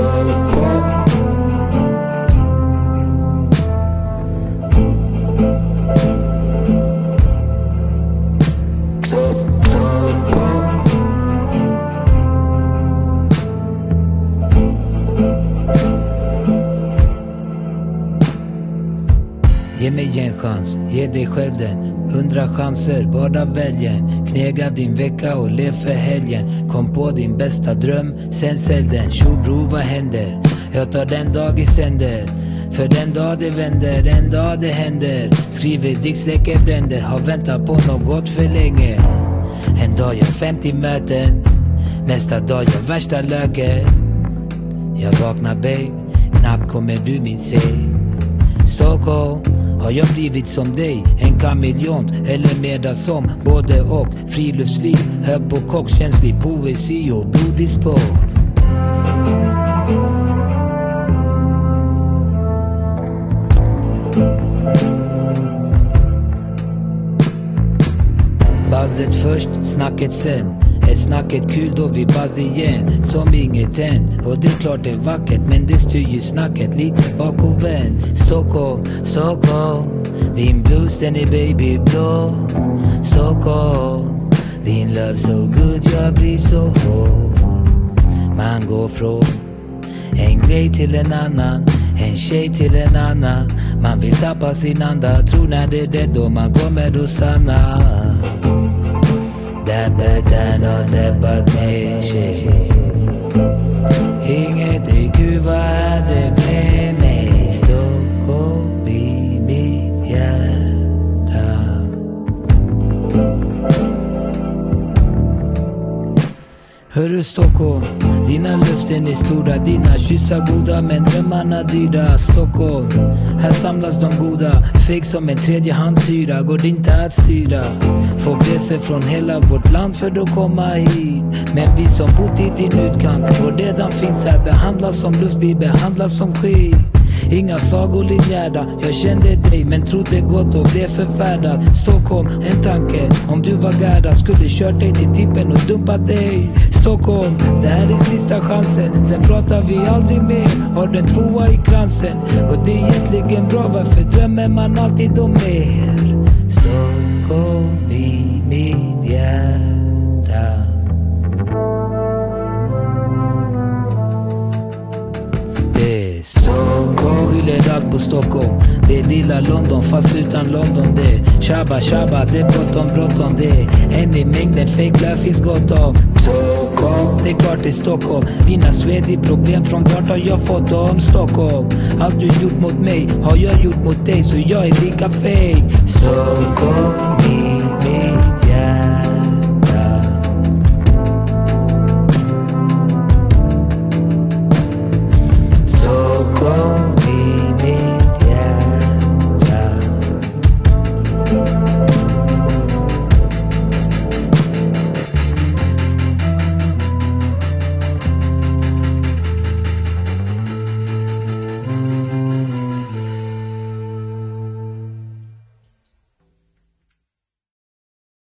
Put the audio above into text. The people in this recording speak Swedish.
Ge mig en chans, ge dig själv den. 100 chanser, bara välj en. Knega din vecka och lev för helgen. Kom på din bästa dröm, sen sälj den. Tjo bro, vad händer? Jag tar den dag i sänder. För den dag det vänder, en dag det händer. Skriver dikt, släcker bränder. Har väntat på något för länge. En dag jag 50 möten. Nästa dag jag värsta löken. Jag vaknar bäng, knappt kommer du min säng. Stockholm, har jag blivit som dig? En kameleont eller mera som både och. Friluftsliv, hög på kock, känslig poesi och blodig spår. Buzzet först, snacket sen. Är snacket kul då vi buzz igen. Som inget tänd. Och det är klart det är vackert, men det styr ju snacket lite bak och vänd. Stockholm, Stockholm, din blues den är babyblå. Stockholm, din love so good, jag blir så hård. Man går från en grej till en annan, en tjej till en annan. Man vill tappa sin anda, tror när det är det då man kommer då stanna. Däppet och däppat med sig. Inget IQ, vad är det med mig? Stockholm i mitt hjärta. Hörru Stockholm, dina löften är stora. Dina kyssar goda men drömmarna dyra. Stockholm, här samlas de goda. Fake som en tredjehandshyra, går det inte att styra. Folk reser från hela vårt land för att komma hit. Men vi som bott i din utkant och redan finns här behandlas som luft, vi behandlas som skit. Inga sagor linjärda, jag kände dig men trodde gott och blev förfärdad. Stockholm, en tanke, om du var gärda skulle kört dig till tippen och dumpat dig. Stockholm, det här är sista chansen, sen pratar vi aldrig mer. Har den tvåa i kransen och det är egentligen bra, varför drömmer man alltid om mer? Stockholm i mitt hjärta. Det är Stockholm, skyller allt på Stockholm. Det är lilla London fast utan London. Det är shabba shabba, det är bråttom det. En i mängden fake love finns gott om. Stockholm, det är klart det är Stockholm. Mina svedig problem från vart har jag fått om Stockholm. Allt du gjort mot mig har jag gjort mot dig, så jag är lika fake. Stockholm i